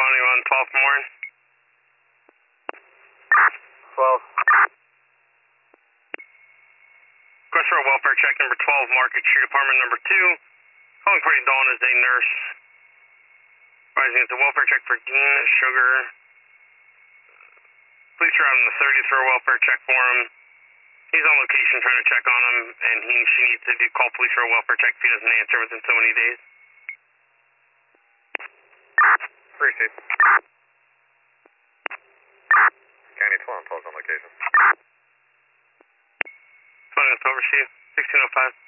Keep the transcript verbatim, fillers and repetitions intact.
responding on twelve Morin. twelve. Request for a welfare check number twelve, Market Street, apartment number two. Calling party Dawn is a nurse. Rising it's a welfare check for Dean Sugar. Police are out on the thirtieth for a welfare check for him. He's on location trying to check on him, and he she needs to do call police for a welfare check if he doesn't answer within so many days. Appreciate it. County twelve, twelve on location. Phone is over to you, sixteen oh five.